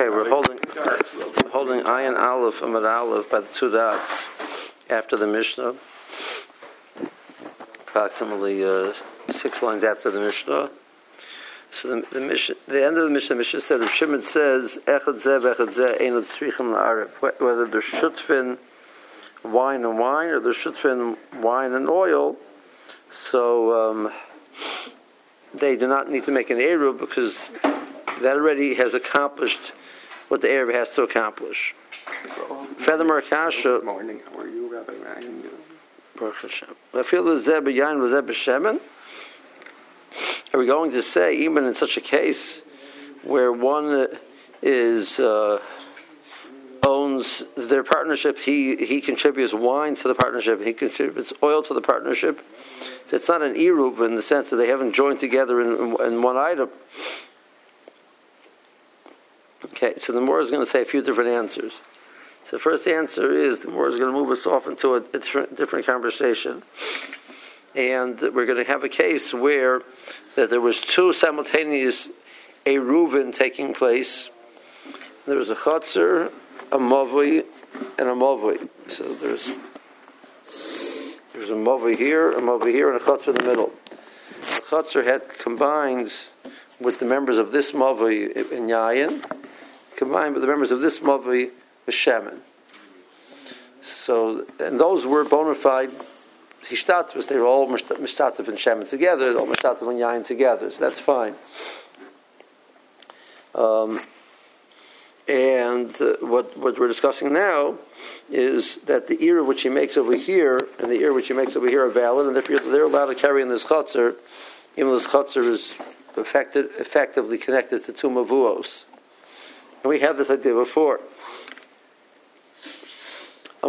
Okay, we're holding Ayin Aleph, Amud Aleph by the two dots after the Mishnah, approximately 6 lines after the Mishnah. So the end of the Mishnah said, Rav Shimon says, Echad zeh ein tzrichim la'arif, whether they're shutfin wine and wine, or they're shutfin wine and oil, so they do not need to make an eruv because that already has accomplished what the eruv has to accomplish. Furthermore, Kasha. Good morning. How are you, Rabbi Ryan? Are we going to say, even in such a case where one is owns their partnership, he contributes wine to the partnership, he contributes oil to the partnership? So it's not an eruv in the sense that they haven't joined together in one item. Okay, so the Gemara is going to say a few different answers. So the first answer is the Gemara is going to move us off into a different conversation. And we're going to have a case where that there was two simultaneous eruvin taking place. There was a chotzer, a mavui, and a mavui. So there's a mavui here, and a chotzer in the middle. The chotzer had combined with the members of this mavui in Yayin, combined with the members of this mavui with Shemen. So, and those were bona fide hishtatvus. They were all mishtatv and Shemen together, all mishtatv and Yayin together. So that's fine. And what we're discussing now is that the ear which he makes over here and the ear which he makes over here are valid, and therefore they're allowed to carry in this chutzner, even though this chutzner is effectively connected to two mavuos. And we had this idea before. The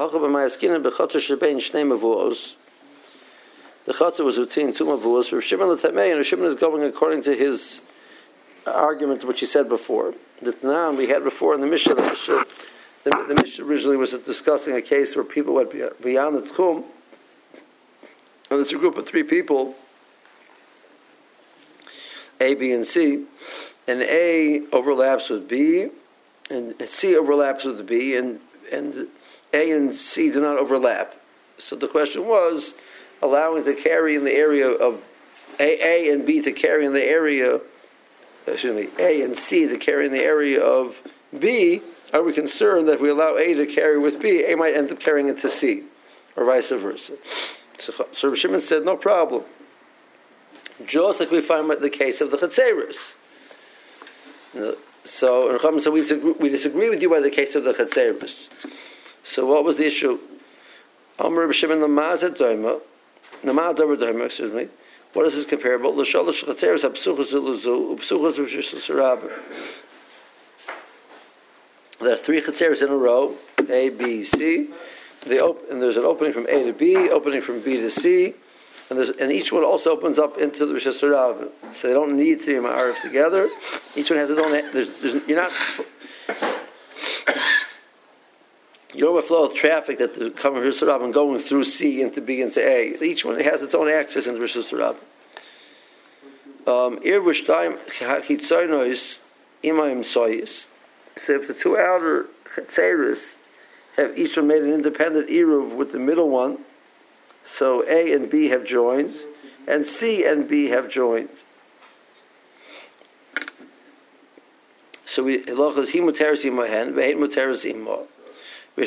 chutzner was between two mavuos. Rav Shimon l'tamei, and Rav Shimon is going according to his argument, which he said before. That now we had before in the Mishnah, the Mishnah originally was discussing a case where people went beyond the tchum, and it's a group of 3 people, A, B, and C, and A overlaps with B, and C overlaps with B, and A and C do not overlap. So the question was allowing to carry in the area of A and B to carry in the area. A and C to carry in the area of B, are we concerned that if we allow A to carry with B, A might end up carrying it to C, or vice versa? So Rav Shimon said, no problem. Just like we find the case of the Chatzeris. So we disagree with you by the case of the Chatzeris. So what was the issue? Amar Rav Shimon Namaz Doima, excuse me. What is this comparable? There are 3 chatzeros in a row, A, B, C. And there's an opening from A to B, opening from B to C, and each one also opens up into the Rosh Hashanah. So they don't need to be ma'arif together. Each one has its own. You don't have a flow of traffic that the coming Rosh Hashanah and going through C into B into A. Each one has its own access into Rosh Hashanah. So if the 2 outer chatzeros have each one made an independent eruv with the middle one, so A and B have joined, and C and B have joined. So we halachas hi muteres imahen ve'ein muteres imah. So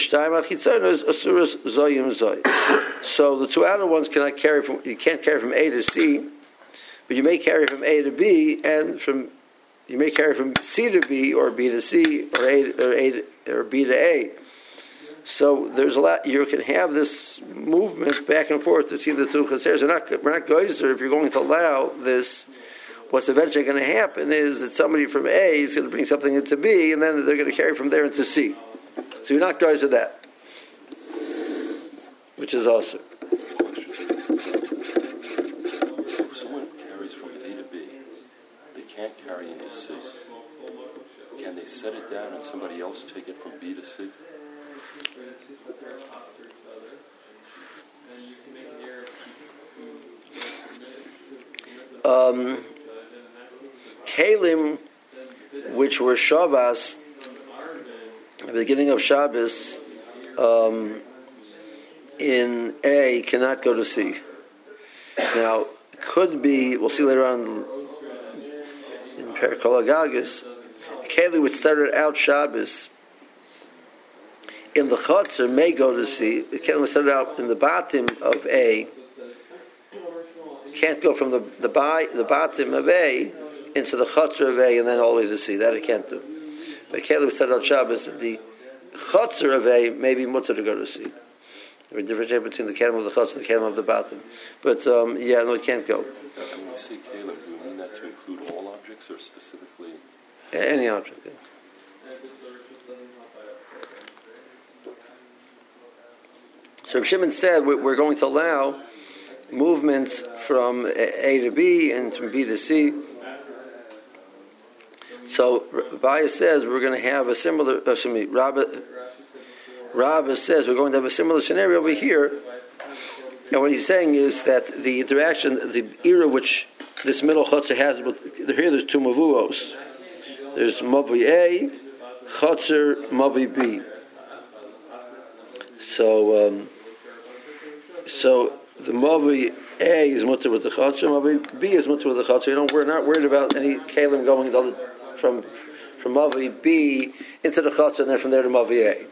the 2 outer ones cannot carry from. You can't carry from A to C, but you may carry from A to B, and you may carry from C to B, or B to C, or B to A. So there's a lot. You can have this movement back and forth between the 2 chaseres. We're not geyser if you're going to allow this. What's eventually going to happen is that somebody from A is going to bring something into B, and then they're going to carry from there into C. So you're not guys at that, which is also. If someone carries from A to B, they can't carry into C. Can they set it down and somebody else take it from B to C? Kalim which were Shavas, the beginning of Shabbos, in A cannot go to C. Now, it could be, we'll see later on in Perikol Agagis, a Keli which started out Shabbos in the Chotzer may go to C. The Keli which started out in the bottom of A can't go from the bottom of A into the Chotzer of A and then all the way to C. That it can't do. But Keli which started out Shabbos, the Chotzer of A may be mutter to go to C. There's a difference between the Kelim of the Chotzer and the Kelim of the bottom. But, no, it can't go. And when you say Kelim, do you mean that to include all objects or specifically? Any object, yeah. So Shimon said we're going to allow movements from A to B and from B to C. So Abaya says we're going to have a similar, Rabbah says we're going to have a similar scenario over here. And what he's saying is that the interaction, the era which this middle Chotzer has, here there's two Mavuos. There's Mavi A, Chotzer, Mavi B. So the Mavi A is mutter with the Chotzer, Mavi B is mutter with the Chotzer. We're not worried about any Kalim going from Mavi B into the Chotzer and then from there to Mavi A.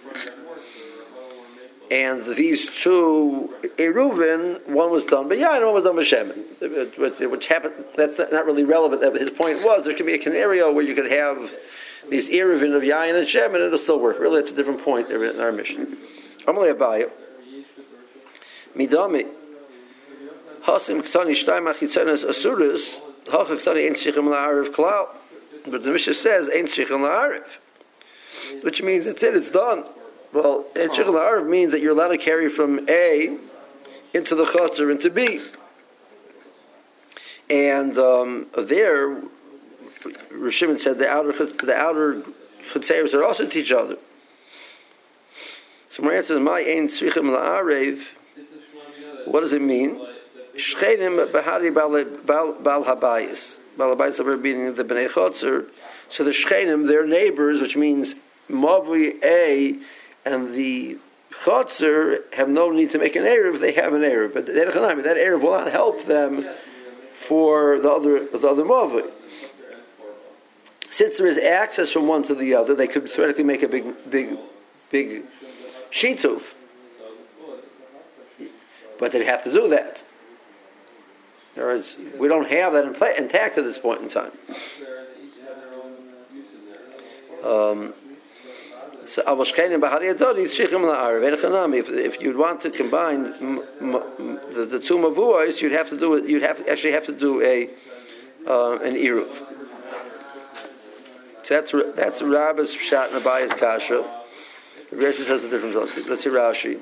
And these two Eruvin, one was done by Yain and one was done by Shemin. Which happened, that's not really relevant. His point was there could be a scenario where you could have these Eruvin of Yain and Shemin and it'll still work. Really, it's a different point in our mission. Amalei Abaye. Midami. Hasim Ktani Shtayim Achitzenes Asuris. Hacha Ktani Ein Shichem La'ariv Klal. But the Mishnah says Ein Shichem La'ariv. Which means that's it, it's done. Well, Ein Shichem La'ariv means that you're allowed to carry from A into the Chotzer into B. And there, Rishimon said the outer Chotzeros are also to each other. So my answer is, my Ein Shichem La'ariv, what does it mean? Shchenim Bahari Bal Habayis. Bal Habayis are being the Bnei Chotzer. So the Shchenim, their neighbors, which means Mavi A and the Chotzer have no need to make an Erev, they have an Erev. But that Erev will not help them for the other Mavi. Since there is access from one to the other, they could theoretically make a big Shituf. But they'd have to do that. Whereas we don't have that intact at this point in time. If you'd want to combine the two mavuos, you'd have to do it. You'd actually have to do an eruv. So that's Rabba's Pshat and Abaya's Kasha. Rashi says a different. Let's hear Rashi.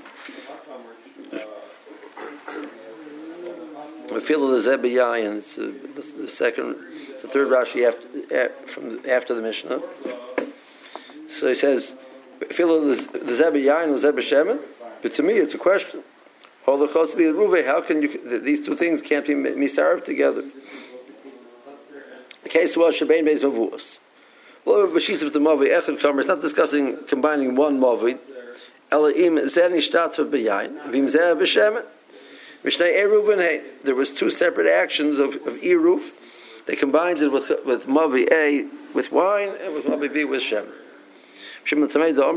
I feel the Zebeyayin. It's the third Rashi after the Mishnah. So he says, I feel the Zebeyayin and the Zebeshemen. But to me, it's a question. How can these two things can't be misarab together? The case was Shebein Beis Mavuos. Well, Bashit of the Mavi Echad Kamer. It's not discussing combining one Mavi. Elaim Zeni Shtatva Beyayin. Vim Zeh Beshemen. There was two separate actions of Eruv. They combined it with Mavi A with wine and with Mavi B with Shem. He holds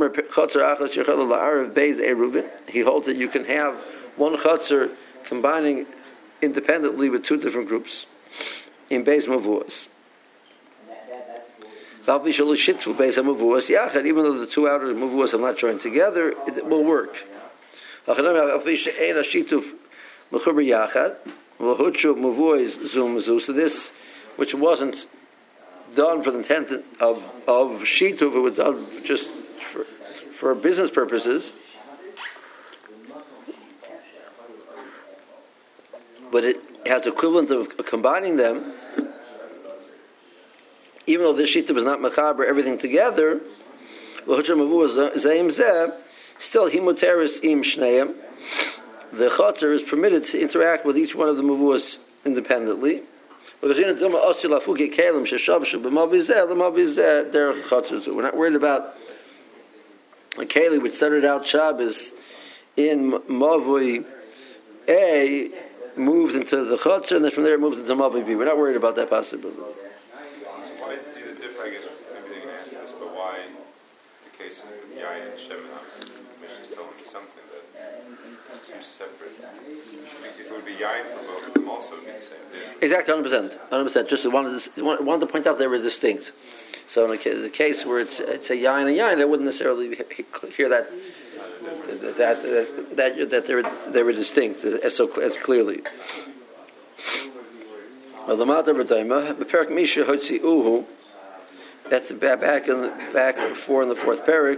that you can have one Chatzar combining independently with two different groups in Beis Mavuos. Even though the two outer Mavuos are not joined together, it will work. So this, which wasn't done for the intent of Shituv, it was done just for business purposes, but it has equivalent of combining them. Even though this Shituv is not mechaber everything together, still himuteris im shneim. The Chotzer is permitted to interact with each one of the Mavuos independently. Because we're not worried about a keli which started out Shabbos in Mavui A, moves into the Chutzer, and then from there it moves into Mavui B. We're not worried about that possibility. So why do the difference? I guess maybe they can ask this, but why the case of Yain and Shemin? Obviously, the Mishnah is telling me something that is two separate. If it would be Yain for both of them, also it would be the same thing. Exactly, 100%. Just wanted to point out they were distinct. So in the case where it's a Yain and Yain, I wouldn't necessarily hear that they were distinct as clearly. Well, the Matar B'Daima, B'Perak Misha Hotzi Uhu. That's back before in the fourth parak.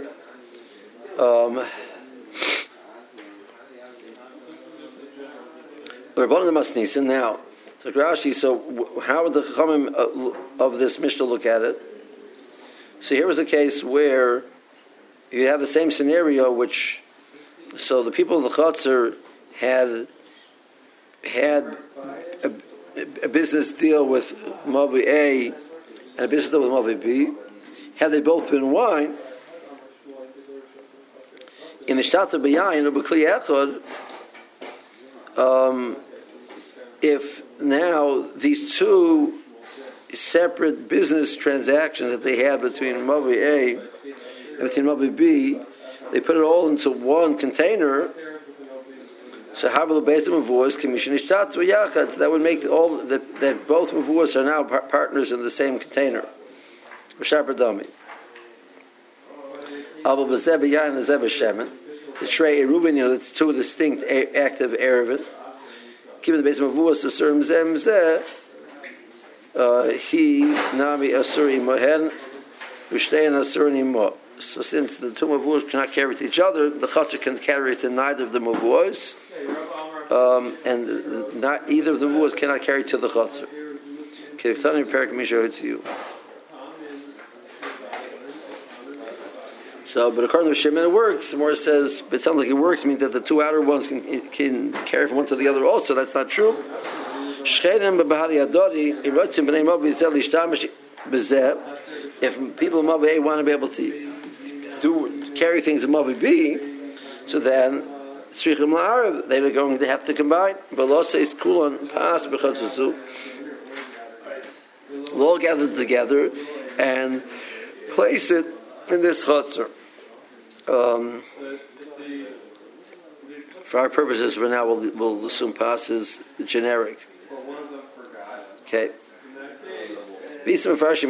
Rabbanan Masnisin. Now, so Rashi. So how would the Chachamim of this Mishnah look at it? So here was a case where you have the same scenario, so the people of the Chutzer had a business deal with Mavi A and a business deal with Mavi B. Had they both been wine, in the Shtata B'Yayin or B'Kli Echad, if now these two separate business transactions that they had between Mavi A and between Mavi B, they put it all into one container. So Havil Beis Mavuos Commission Ishtat Yachad. That would make that both Mavuos are now partners in the same container. R'Shaper Dami. Abu B'Zeh B'Yayin and Zeh B'Shemen. The Shrei Eruvin, it's two distinct active Eruvin. Given the Beis Mavuos to Surim Zem Zeh. He Nami Asuri Mohen. Ushtein Asuri Mo. So since the two Mavuos cannot carry it to each other, the Chutzer can carry it to neither of the Mavuos, and not either of the Mavuos cannot carry it to the Chutzer. So, but according to Shimon, it works. The more says, it sounds like it works, means that the two outer ones can carry from one to the other also. That's not true. If people in Mavi A want to be able to carry things in Mavi B, so then Tzrichim La'arav, they are going to have to combine. But says Kulon Pas B'Chatzutzu. We'll all gather together and place it in this Chutzer. For our purposes, for now, we'll assume Pas is generic. Okay. So according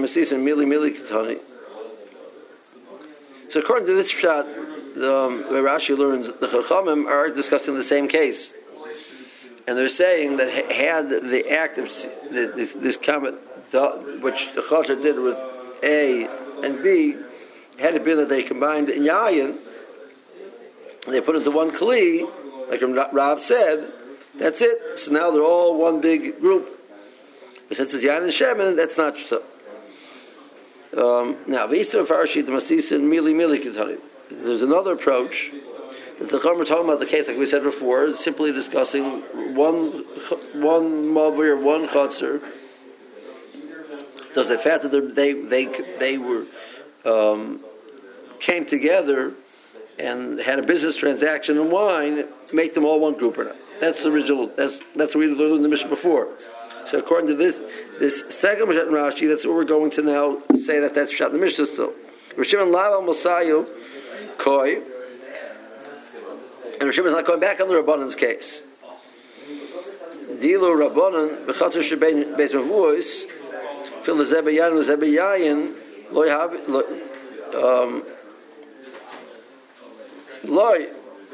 to this shot, where Rashi learns, the Chachamim are discussing the same case, and they're saying that had the act of this comment, which the Chutzer did with A and B, had it been that they combined in Yayin, they put it into one Kli, like Rab said, that's it. So now they're all one big group. But since it's Yain and Shemin, that's not so. Now, there's another approach that the Chachamim are talking about the case, like we said before, simply discussing one Mavi or one Chutzer. Does the fact that they were came together and had a business transaction in wine make them all one group or not? That's the original. That's what we learned in the Mishnah before. So according to this second Mishnah Rashi, that's what we're going to now say that's shot in the Mishnah still. Rishimon Lava Mosayu Koi, and Rishimon is not going back on the Rabbanan's case. Dilu Rabbanan B'Chatzur Shebein Beis Mavuos Fil Lezebeyayin Lezebeyayin Loi Loi.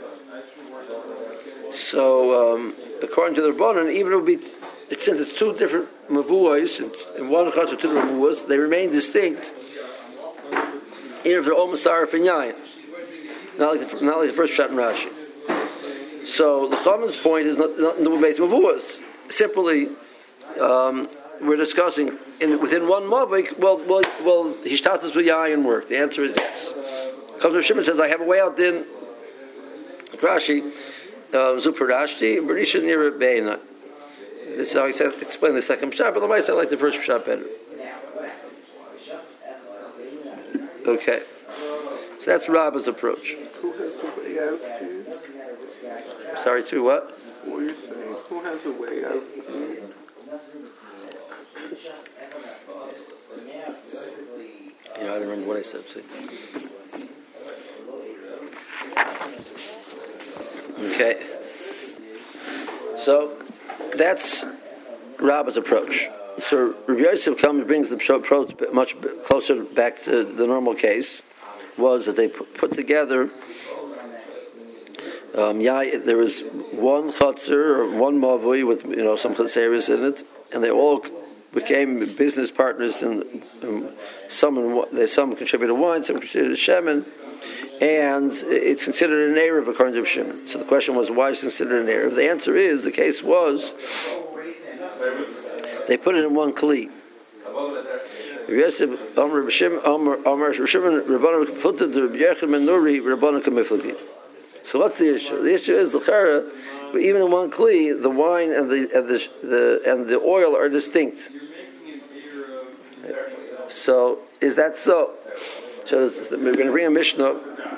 So according to the Rabbanan, even it would be, since it's two different mavuos and one chutz or two different mavuos, they remain distinct, even if they're all masarif and yayin. Not like the first shot in Rashi. So the Chachamim's point is not in the base mavuos. Simply, we're discussing within one mavik. Well, hishtatus with yayin work. The answer is yes. Comes to Shimon says, I have a way out in Rashi. Zuparashti, Berisha near Beina. This is how I explain the second pshat, but the mice I like the first pshat better. Okay, so that's Rabba's approach. Who has a way out? Sorry, to what? What are you saying? Who has a way out? Yeah, I don't remember what I said. See. Okay, so that's Rabba's approach. So Rabbi Yosef brings the approach much closer back to the normal case. Was that they put together? There was one chutzner or one mavui with some chutzeres in it, and they all became business partners. And some contributed wine, some contributed shemen, and it's considered an erev according to Shimon. So the question was, why is it considered an erev? The answer is the case was they put it in one kli. So what's the issue? The issue is the even in one kli, the wine and the oil are distinct. So is that so? So we're going to bring a Mishnah.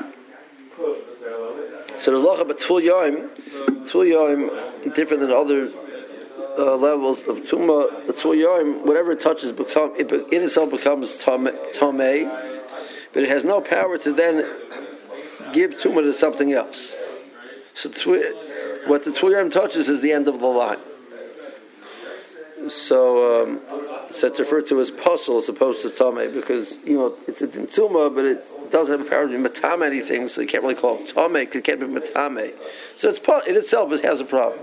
So the locha but Tful Yoim, different than other levels of Tumah. The Tful Yoim, whatever it touches, in itself becomes Tameh, but it has no power to then give Tumah to something else. So what the Tful Yoim touches is the end of the line. So it's referred to as puzzle as opposed to Tameh, because it's a Tumah, but it doesn't have the power to be matame anything, so you can't really call it Tameh, because it can't be matame. So in itself it has a problem.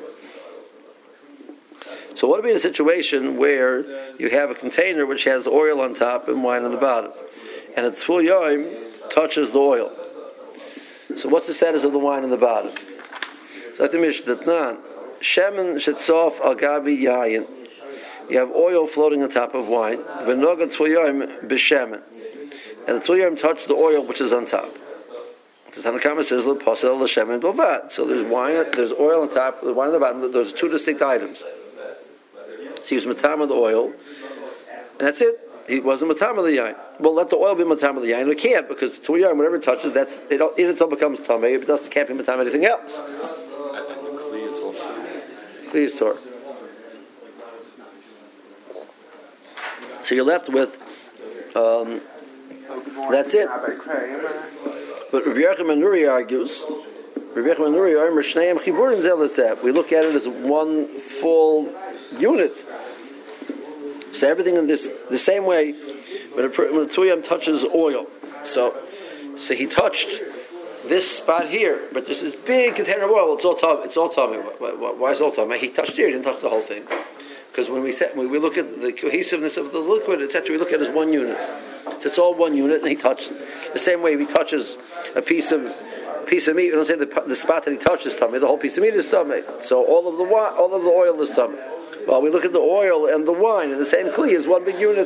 So what would be in a situation where you have a container which has oil on top and wine on the bottom, and a Tful Yoim touches the oil? So what's the status of the wine on the bottom? So like the Mishnah, Shemen Shetzof Al Gabi Yayin. You have oil floating on top of wine. V'noga Tful Yoim b'shemen. And the Tful Yoim touch the oil which is on top. The Tanakhama says, "L'posel l'shemen b'vad." So there's wine, there's oil on top, the wine on the bottom. Those are two distinct items. So he was matam of the oil, and that's it. He wasn't matam of the yain. Well, let the oil be matam of the yain. We can't, because Tful Yoim, whatever it touches, it itself becomes tamei. It can't be matam of anything else. And the kli is also. Kli is Torah. So you're left with, that's it. But Rabbi Yochanan Nuri argues, we look at it as one full unit. So everything in this, the same way, when the Tful Yoim touches oil, so he touched this spot here, but there's this big container of oil, it's all tummy. Why is it all tummy? He touched here, he didn't touch the whole thing. Because when we look at the cohesiveness of the liquid, etc., we look at it as one unit. So it's all one unit, and he touched the same way. If he touches a piece of meat, we don't say the spot that he touches is tummy. The whole piece of meat is tummy. So all of the oil is tummy. Well, we look at the oil and the wine, and the same kli is one big unit.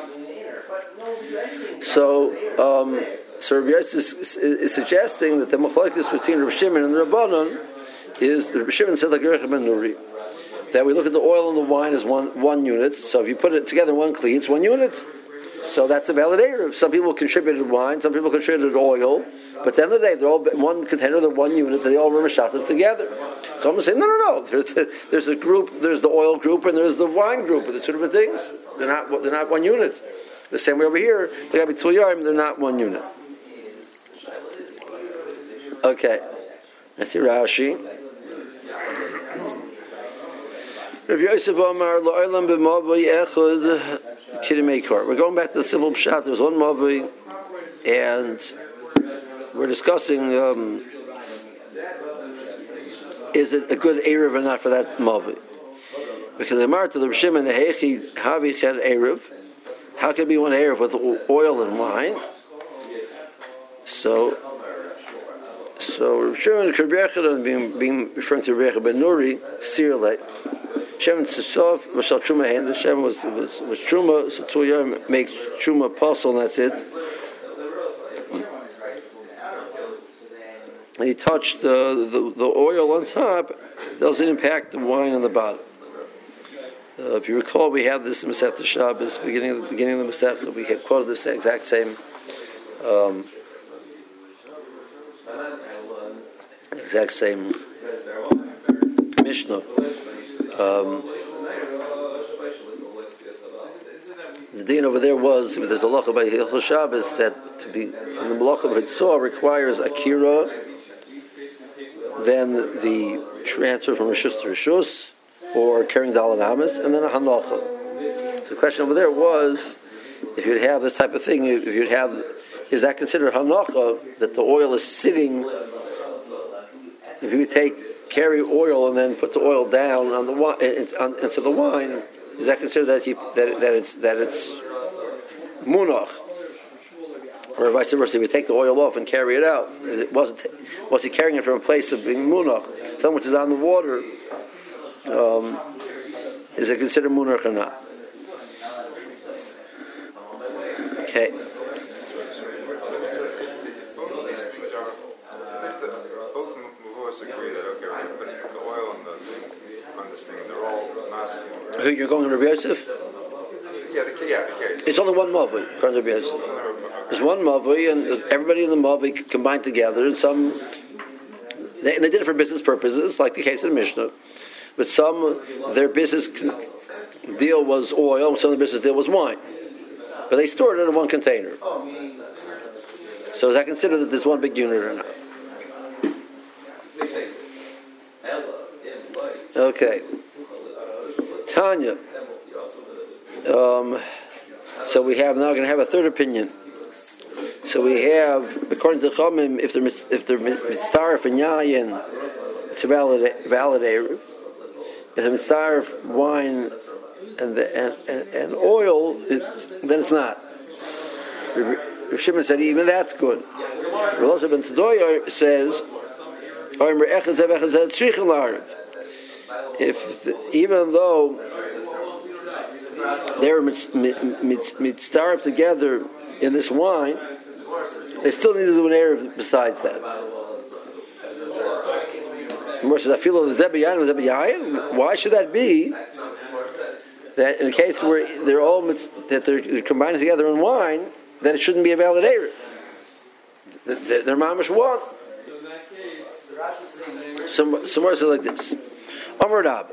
So Rabbi Yosef is suggesting that the machlokes between Rabbi Shimon and the Rabbanon is the Rabbi Shimon said like Yochanan ben Nuri, that we look at the oil and the wine as one unit. So if you put it together in one kli, it's one unit. So that's a valid erev. Some people contributed wine, some people contributed oil, but at the end of the day, they're all one container, they're one unit, they all were mashatat together. So I'm going to say, no. There's a group, there's the oil group, and there's the wine group, and the two different things. They're not one unit. The same way over here, they got to be Tful Yoim, they're not one unit. Okay, let's see Rashi. Rabbi Yosef Omar Lo'olam b'mavoi echad kidimei kor. We're going back to the simple pshat. There's one mavoi, and we're discussing is it a good erev or not for that mavoi? Because the Mar to the Shimon Hechi Havi Ched erev. How can it be one erev with oil and wine? So Shimon Kerbechadan being referring to Rebbe ben Nuri Sirle. Shemen Sisov Mashal Truma Hand. The Shemen was Truma. So Tful Yoim makes Truma apostle, and that's it. And he touched the oil on top. Doesn't impact the wine on the bottom. If you recall, we have this in Masechta Shabbos, beginning of the Masechta. We had quoted this exact same Mishnah. The din over there was there's a halacha by Hilchos Shabbos that to be in the malacha of Hitzah requires akira, then the transfer from Rishus to Rishus, or carrying the Alanamis, and then a Hanocha. So the question over there was, if you'd have this type of thing, is that considered Hanocha, that the oil is sitting, if you carry oil and then put the oil down on the into the wine, is that considered that it's Munach? Or vice versa, if you take the oil off and carry it out, was he carrying it from a place of being Munach? Something which is on the water, is it considered munach or not? Okay. Both of these things are, both Mavos agree that, okay, we're putting the oil on this thing, they're all masculine. Who you're going to Rabbi Yosef? Yeah, the case. It's only one Mavoi, according to Rabbi Yosef. There's one Mavoi, and everybody in the Mavoi combined together, and they did it for business purposes, like the case of the Mishnah. But their business deal was oil, and some of the business deal was wine. But they stored it in one container. So is that considered that there's one big unit or not? Okay. Tanya. So we have now going to have a third opinion. So we have, according to Chomim, if they're mitzaref and yayin, it's a valid eruv. If they're mitzaref wine and oil, then it's not. Rav Shimon said even that's good. Rav Elazar ben Tedoya says, even though they're mitzaref together in this wine, they still need to do an eruv besides that. Why should that be? That in a case where they're combined together in wine, that it shouldn't be a valid eruv. They're mamash one. Some more says like this. Amar Rabba.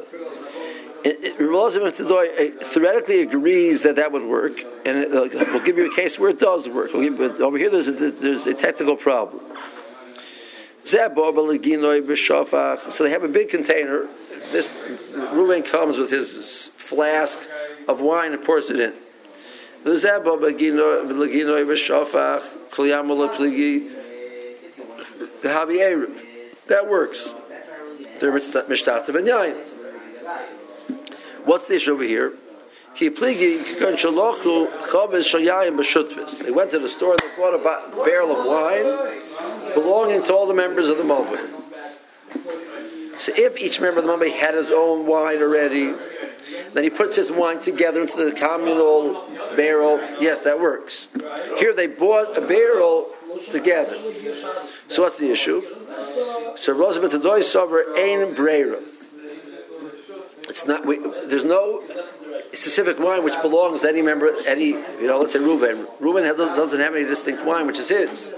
Theoretically agrees that would work, and we'll give you a case where it does work. Over here, there's a technical problem. So they have a big container. This Reuven comes with his flask of wine and pours it in. That works. They're mishtatev and yain. What's the issue over here? They went to the store and they bought a barrel of wine belonging to all the members of the Moabit. So if each member of the Moabit had his own wine already, then he puts his wine together into the communal barrel. Yes, that works. Here they bought a barrel together. So what's the issue? So Rosa ben Tedoy sover ein breira. It's not. There's no specific wine which belongs to any member. Let's say Reuven. Reuven doesn't have any distinct wine which is his.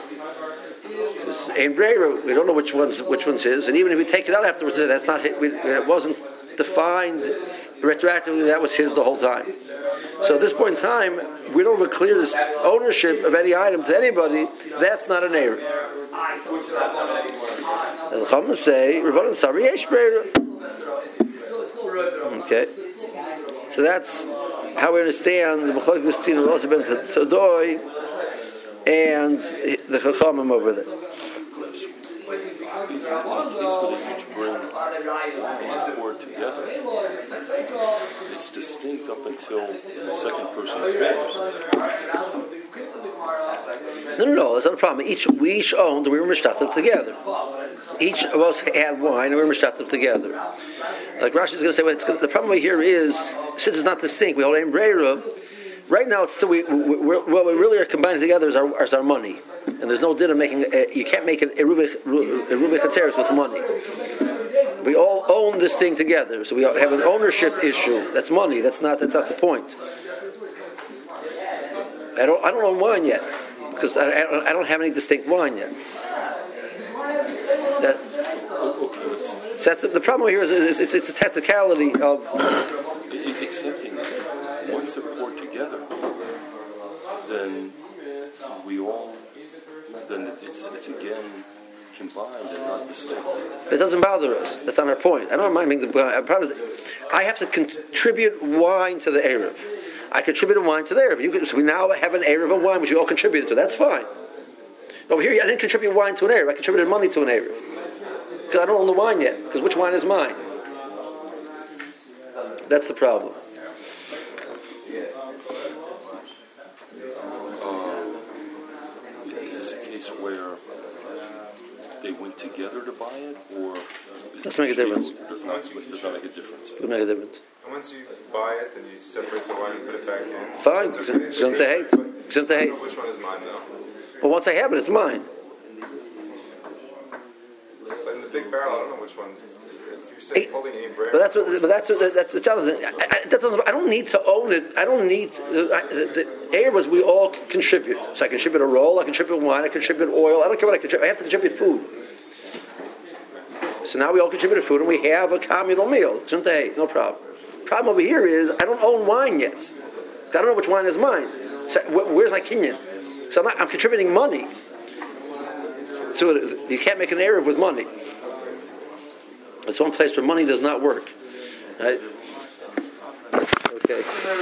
Ein breira. We don't know which one's his. And even if we take it out afterwards, that's not. It wasn't defined retroactively. That was his the whole time. So at this point in time, we don't have a clear ownership of any item to anybody. That's not an eruv. And the Chachamim say, "Rabbanan Sari Yesh Breira." Okay, so that's how we understand the Machlokes between Rosa ben Tedoy and the Chachamim over there. It's distinct up until the second person pours. No, that's not a problem. We each owned, we were mishtatev together. Each of us had wine, and we were mishtatev together. Like Rashi is going to say, the problem here is, since it's not distinct, we hold ein breira. Right now, it's still what we really are combining together is our money, and there's no din of making. You can't make an eruvah chatzeres with money. We all own this thing together, so we have an ownership issue. That's money. That's not the point. I don't own wine yet because I don't have any distinct wine yet. So that's the problem here is it's a technicality of accepting that. Once they're poured together, then it's again combined and not distinct. It doesn't bother us. That's not our point. I don't mind being the problem. I have to contribute wine to the Erev. I contributed wine to the Erev. So we now have an Erev of wine which we all contributed to. That's fine. Over here, I didn't contribute wine to an Erev. I contributed money to an Erev. Because I don't own the wine yet. Because which wine is mine? That's the problem. Is this a case where they went together to buy it, or does make a difference? Does not make a difference. It would make a difference. And once you buy it, then you separate the wine and put it back in. Fine. It's okay. I don't know which one is mine though. Well, once I have it, it's mine. But in the big barrel, I don't know which one. If you're saying holding a brand, But that's the challenge. I don't need to own it. I don't need the air was we all contribute. So I contribute a roll. I contribute wine. I contribute oil. I don't care what I contribute. I have to contribute food. So now we all contribute food, and we have a communal meal. No problem. Problem over here is I don't own wine yet. I don't know which wine is mine. So where's my kinyan? So I'm contributing money. So you can't make an Erev with money. It's one place where money does not work. Right? Okay.